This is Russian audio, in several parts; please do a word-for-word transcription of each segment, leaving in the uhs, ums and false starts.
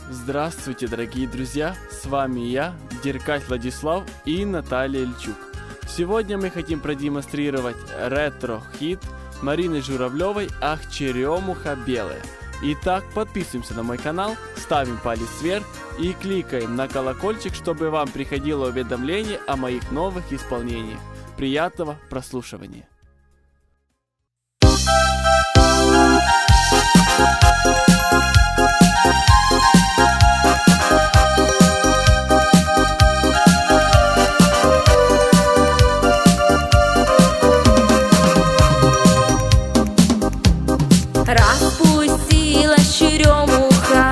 Здравствуйте, дорогие друзья! С вами я, Деркач Владислав и Наталья Ильчук. Сегодня мы хотим продемонстрировать ретро-хит Марины Журавлевой «Ах, черемуха белая». Итак, подписываемся на мой канал, ставим палец вверх и кликаем на колокольчик, чтобы вам приходило уведомление о моих новых исполнениях. Приятного прослушивания! Распустилась черемуха,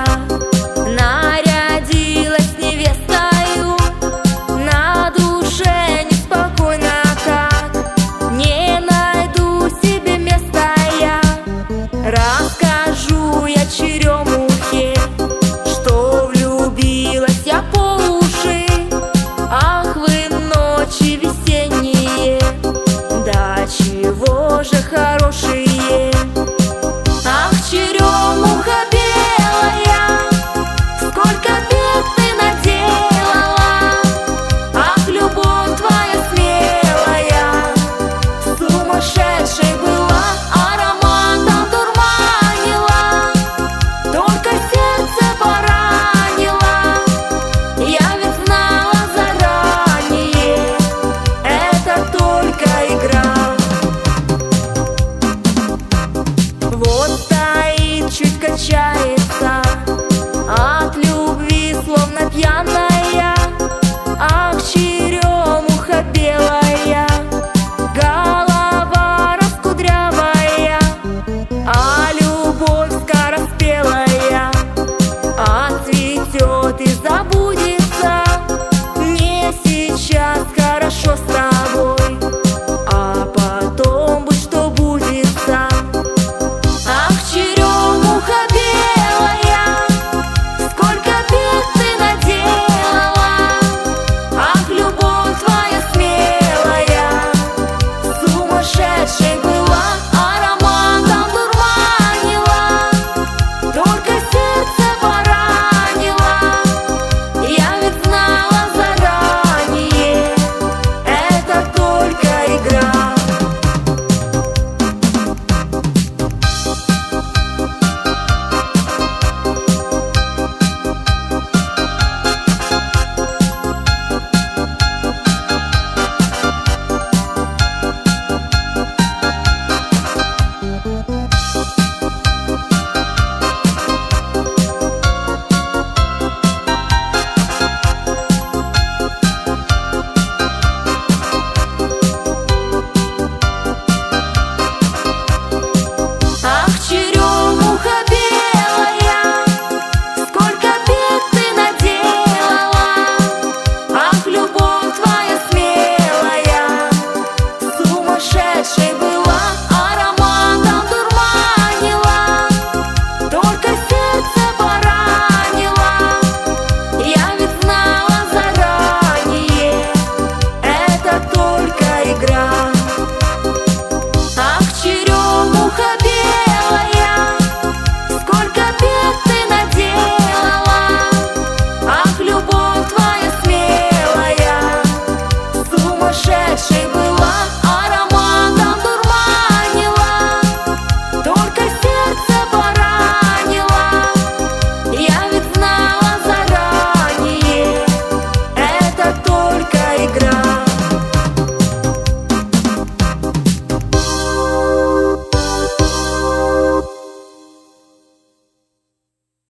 нарядилась невестою, на душе неспокойно как, не найду себе места я. Расскажу я черемухе, что влюбилась я по уши. Ах вы ночи весенние, да чего же хорошие. Ах, черемуха белая, сколько бед ты наделала. Ах, любовь твоя смелая, сумасшедшей была, ароматом дурманила, только сердце поранила. Я ведь знала заранее, это только игра. Вот стоит, чуть качает